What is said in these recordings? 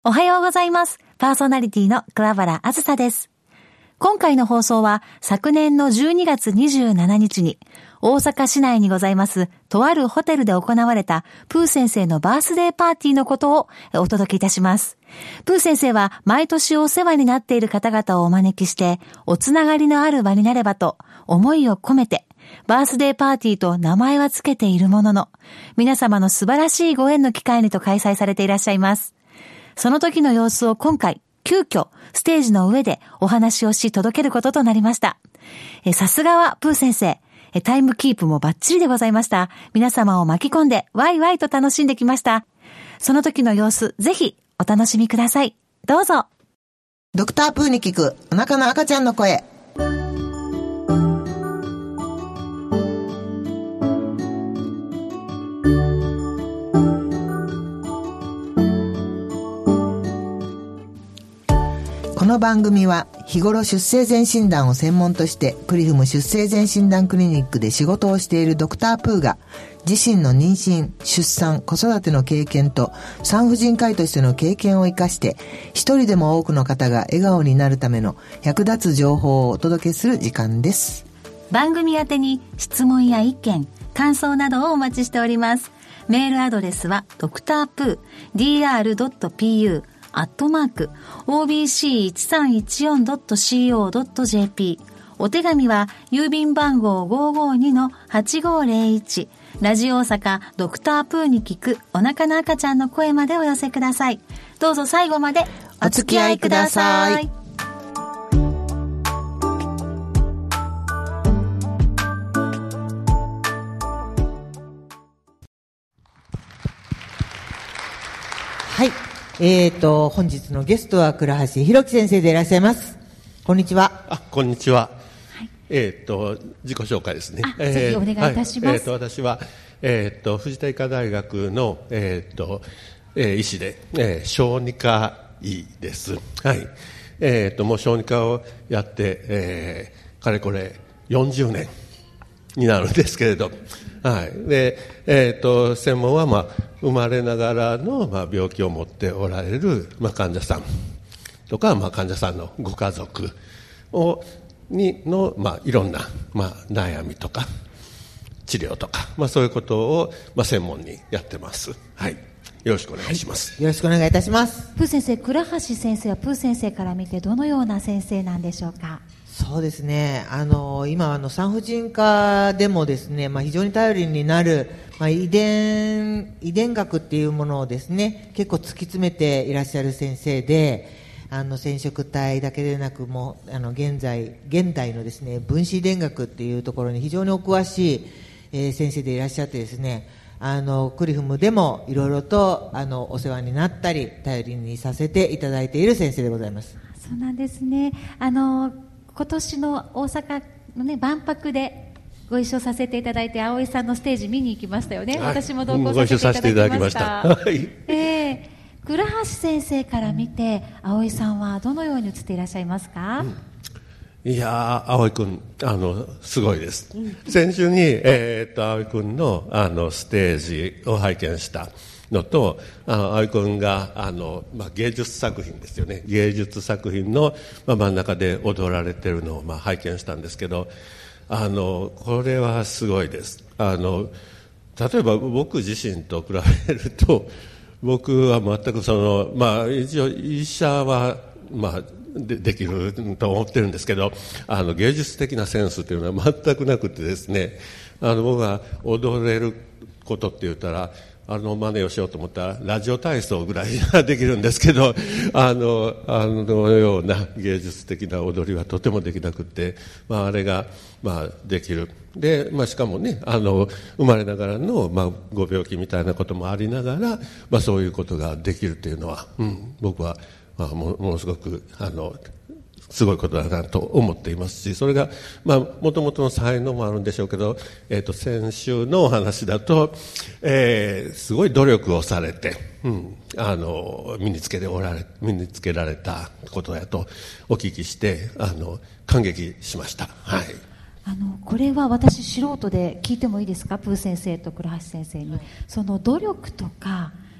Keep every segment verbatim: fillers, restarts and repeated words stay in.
おはようございます。パーソナリティの桑原あずさです。今回の放送は昨年のじゅうにがつにじゅうしちにちに大阪市内にございますとあるホテルで行われたプー先生のバースデーパーティーのことをお届けいたします。プー先生は毎年お世話になっている方々をお招きしておつながりのある場になればと思いを込めてバースデーパーティーと名前はつけているものの皆様の素晴らしいご縁の機会にと開催されていらっしゃいます。その時の様子を今回、急遽、ステージの上でお話をし届けることとなりました。え、さすがはプー先生。え、タイムキープもバッチリでございました。皆様を巻き込んで、ワイワイと楽しんできました。その時の様子、ぜひ、お楽しみください。どうぞ。 ドクタープーに聞く、お腹の赤ちゃんの声。この番組は日頃出生前診断を専門としてクリフム出生前診断クリニックで仕事をしているドクタープーが自身の妊娠、出産、子育ての経験と産婦人科医としての経験を生かして一人でも多くの方が笑顔になるための役立つ情報をお届けする時間です。 番組宛てに質問や意見、感想などをお待ちしております。メールアドレスはドクタープー ディーアールドットピーユーアットマーク オービーシーいちさんいちよんドットシーオードットジェーピー お手紙は郵便番号 ごーごーにのはちごーぜろいち ラジオ大阪ドクタープーに聞くお腹の赤ちゃんの声までお寄せください。どうぞ最後までお付き合いください。 はい、えーと本日のゲストは倉橋弘樹先生でいらっしゃいます。こんにちは。 あ、こんにちは。はい、えーと自己紹介ですね。 えー、ぜひお願いいたします。はい、えーと私はえーと藤田医科大学のえーと、えー、医師で、えー、小児科医です。はい。えーともう小児科をやって、えー、かれこれよんじゅうねんになるんですけれど。はい。で、えっと、専門は、まあ、生まれながらの、まあ、病気を持っておられる、まあ、患者さんとか、まあ、患者さんのご家族を、に、の、まあ、いろんな、まあ、悩みとか、治療とか、まあ、そういうことを、まあ、専門にやってます。はい。よろしくお願いします。 はい、よろしくお願いいたします。 プー先生、倉橋先生はプー先生から見てどのような先生なんでしょうか。 そうですね、あの今あの産婦人科でもですね、まあ、非常に頼りになる、まあ、遺伝遺伝学っていうものをですね結構突き詰めていらっしゃる先生で、あの染色体だけでなくもうあの現在現代のですね分子遺伝学っていうところに非常にお詳しい、えー、先生でいらっしゃってですね、あのクリフムでもいろいろとあのお世話になったり頼りにさせていただいている先生でございます。 そうなんですね。あの今年の大阪のね万博でご一緒させていただいて、葵さんのステージ見に行きましたよね。はい、私も同行させていただきました。 ご一緒させていただきました。はい。 えー、倉橋先生から見て葵さんはどのように映っていらっしゃいますか。 うん、いやー、葵くんあのすごいです。うん、先週にえー、っと葵くんのあのステージを拝見したのと、あの葵くんがあの、まあ、芸術作品ですよね、芸術作品の、まあ、真ん中で踊られているのを、まあ、拝見したんですけど、あのこれはすごいです。あの例えば僕自身と比べると僕は全くその、まあ、一応医者は、まあ、で, できると思ってるんですけど、あの芸術的なセンスというのは全くなくてですね、あの僕が踊れることって言ったらあの真似をしようと思ったらラジオ体操ぐらいができるんですけど、あのあのような芸術的な踊りはとてもできなくて、まあ、あれが、まあ、できるで、まあ、しかもね、あの生まれながらの、まあ、ご病気みたいなこともありながら、まあ、そういうことができるというのは、うん、僕は、まあ、も, ものすごくあのすごいことだなと思っていますし、それがまあもともとの才能もあるんでしょうけど、えーと先週のお話だと、えー、すごい努力をされて、うん、あの身につけておられ身につけられたことやとお聞きして、あの感激しました。はい。 あのこれは私素人で聞いてもいいですか。プー先生と倉橋先生に、はい、その努力とか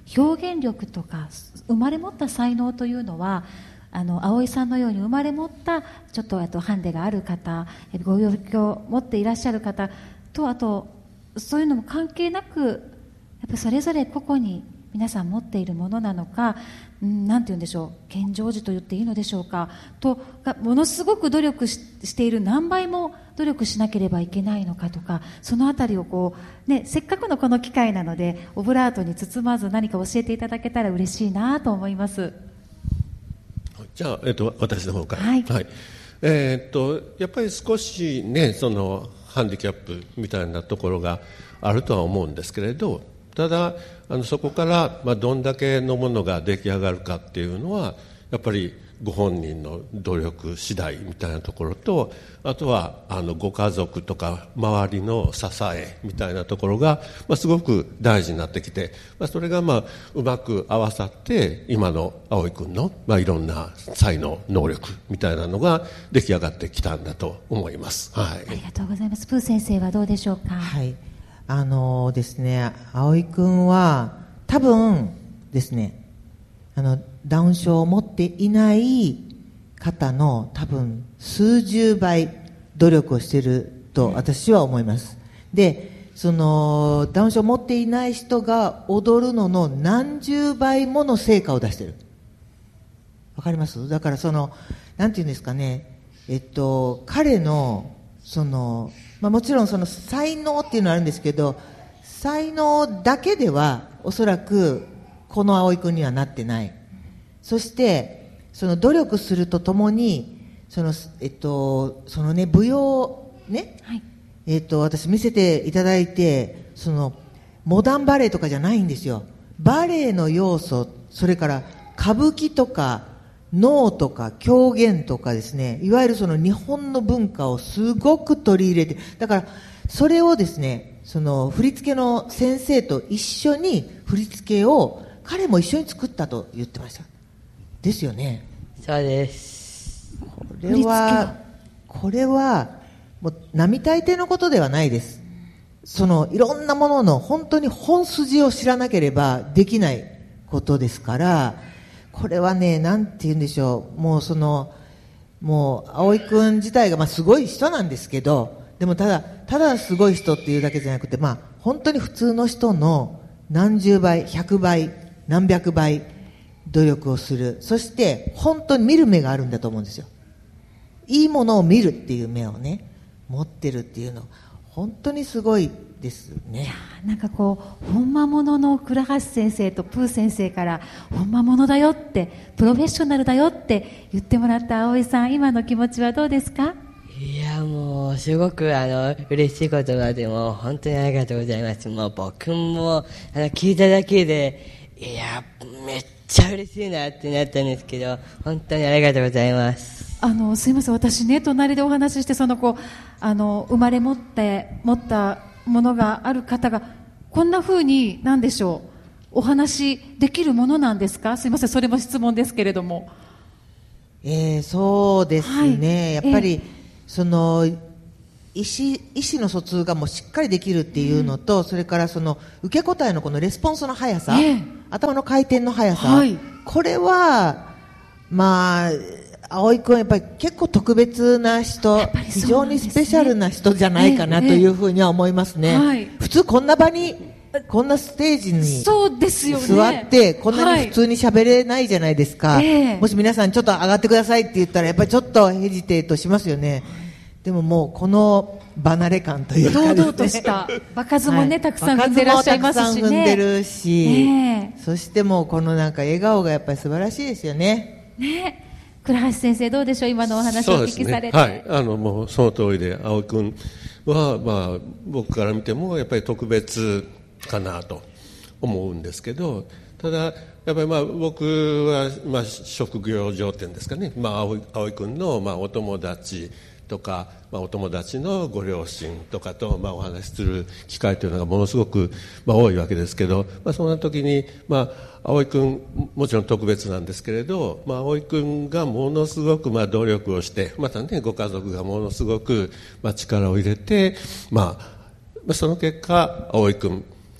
表現力とか生まれ持った才能というのは、あの葵さんのように生まれ持ったちょっとあとハンデがある方、ご病気を持っていらっしゃる方と、あとそういうのも関係なく、やっぱそれぞれ個々に皆さん持っているものなのか、うん、なんて言うんでしょう、健常児と言っていいのでしょうかと、がものすごく努力 し, している何倍も努力しなければいけないのかとか、そのあたりをこう、ね、せっかくのこの機会なのでオブラートに包まず何か教えていただけたら嬉しいなと思います。 じゃあ、えっと、私の方から、 はいはい、えー、っとやっぱり少しね、そのハンディキャップみたいなところがあるとは思うんですけれど、ただあのそこから、まあ、どんだけのものが出来上がるかっていうのはやっぱりご本人の努力次第みたいなところと、あとはあのご家族とか周りの支えみたいなところが、まあ、すごく大事になってきて、まあ、それが、まあ、うまく合わさって今の葵君の、まあ、いろんな才能能力みたいなのが出来上がってきたんだと思います、はい、 ありがとうございます。プー先生はどうでしょうか。 はい、あのですね、葵君は多分ですね、あのダウン症を持っていない方の多分数十倍努力をしていると私は思います。で、そのダウン症を持っていない人が踊るのの何十倍もの成果を出している。わかります？だからそのなんていうんですかね、えっと彼のその、まあ、もちろんその才能っていうのはあるんですけど、才能だけではおそらくこの葵君にはなってない。そしてその努力するとともにその、えっとそのね、舞踊ね、はい、えっと私見せていただいて、そのモダンバレエとかじゃないんですよ。バレエの要素、それから歌舞伎とか能とか狂言とかですね、いわゆるその日本の文化をすごく取り入れて、だからそれをですね、その振り付けの先生と一緒に振り付けを彼も一緒に作ったと言ってました。ですよね。 そうです。 これはこれはもう並大抵のことではないです。そのいろんなものの本当に本筋を知らなければできないことですから、これはね、なんて言うんでしょう、もうそのもう葵君自体がまあすごい人なんですけど、でもただただすごい人っていうだけじゃなくて、まあ本当に普通の人の何十倍、百倍、何百倍努力をする。そして本当に見る目があるんだと思うんですよ。いいものを見るっていう目をね、持ってるっていうの本当にすごいですね。 いや、なんかこう本間ものの倉橋先生とプー先生から本間ものだよって、プロフェッショナルだよって言ってもらった葵さん、今の気持ちはどうですか？ いや、もうすごくあの嬉しい言葉で、も本当にありがとうございます。もう僕もあの聞いただけで、いやめっちゃ嬉しいなってなったんですけど、本当にありがとうございます。 あのすいません、私ね、隣でお話しして、その子あの生まれ持って持ったものがある方がこんな風に、何でしょう、お話できるものなんですか？すいません、それも質問ですけれども。 えー、そうですね、はい、やっぱり、えー、その意思、意思の疎通がもうしっかりできるっていうのと、うん、それからその受け答えのこのレスポンスの速さ、えー、頭の回転の速さ、はい、これはまあ葵君はやっぱり結構特別な人、 ね、 非常にスペシャルな人じゃないかなというふうには思いますね、えーえー、普通こんな場にこんなステージにそうですよね、 座ってこんなに普通に喋れないじゃないですか、はい、もし皆さんちょっと上がってくださいって言ったらやっぱりちょっとヘジテートしますよね。でももうこの離れ感というか、ね、 堂々とした場数もね、はい、たくさん踏んでらっしゃいますしね。 場数もたくさん踏んでるし、ね、そしてもうこのなんか笑顔がやっぱり素晴らしいですよね。 ね、倉橋先生どうでしょう、今のお話をお聞きされて。 そうですね、はい、あのもうその通りで、葵君は、まあ、僕から見てもやっぱり特別かなと思うんですけど、ただやっぱりまあ僕はまあ職業上っていうんですかね、まあ、葵、葵君のまあお友達とか、まあ、お友達のご両親とかとまあお話しする機会というのがものすごくまあ多いわけですけど、まあ、そんな時にまあ葵君もちろん特別なんですけれど、まあ、葵君がものすごくまあ努力をして、またねご家族がものすごくまあ力を入れて、まあ、その結果葵君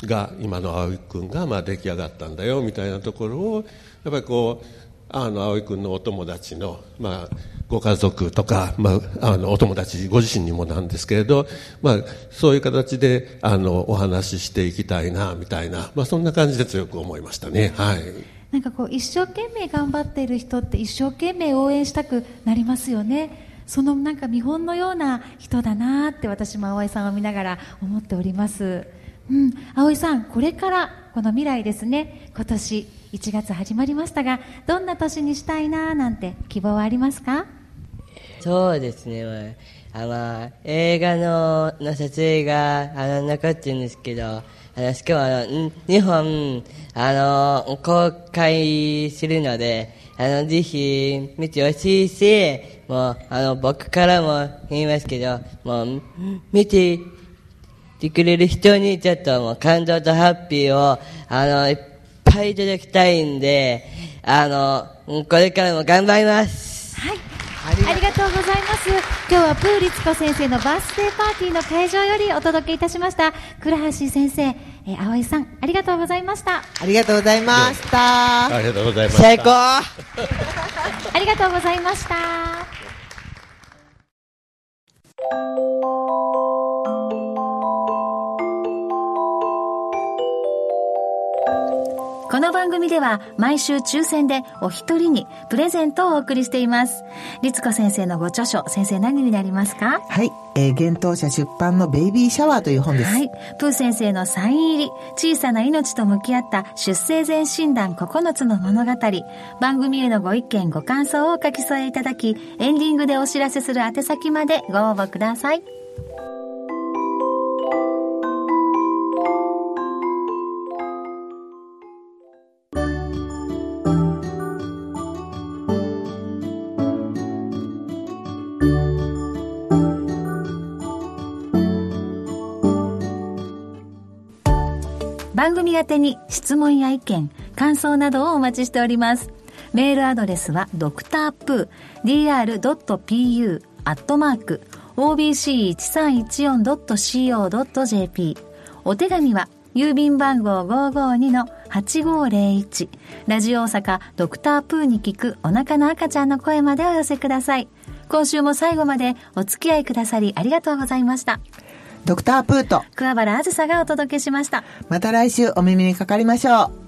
が今の葵君がまあ出来上がったんだよみたいなところをやっぱりこうあの葵君のお友達の、まあ、ご家族とか、まあ、あのお友達ご自身にもなんですけれど、まあ、そういう形であのお話ししていきたいなみたいな、まあ、そんな感じで強く思いましたね。はい、 なんかこう一生懸命頑張っている人って一生懸命応援したくなりますよね。そのなんか見本のような人だなって私も葵さんを見ながら思っております。うん、葵さん、これからこの未来ですね、今年いちがつ始まりましたが、どんな年にしたいななんて希望はありますか？ そうですね、まあ、あまあ、映画のの撮影があの残ってるんですけど、あのしかもあのにほんあの公開するので、あのぜひ見てほしいし、もうあの僕からも言いますけど、もう見ててくれる人にちょっともう感動とハッピーをあのいっぱいいただきたいんで、あのこれからも頑張ります。 はい、ありがとうございます。今日はプーリツコ先生のバースデーパーティーの会場よりお届けいたしました。倉橋先生、えー、葵さん、ありがとうございました。 ありがとうございました。 ありがとうございました。 最高。 ありがとうございました。この番組では毎週抽選でお一人にプレゼントをお送りしています。律子先生のご著書、先生何になりますか？ はい、えー、幻冬舎出版のベイビーシャワーという本です。 はい、プー先生のサイン入り小さな命と向き合った出生前診断ここのつの物語、番組へのご意見ご感想をお書き添えいただき、エンディングでお知らせする宛先までご応募ください。番組宛てに質問や意見、感想などをお待ちしております。メールアドレスはドクタープー ディーアールドットピーユー アットマーク オービーシーいちさんいちよんドットシーオードットジェーピー。お手紙は郵便番号 ごーごーにのはちごーぜろいち ラジオ大阪ドクタープーに聞くお腹の赤ちゃんの声までお寄せください。今週も最後までお付き合いくださりありがとうございました。 ドクタープーと桑原あずさがお届けしました。 また来週お耳にかかりましょう。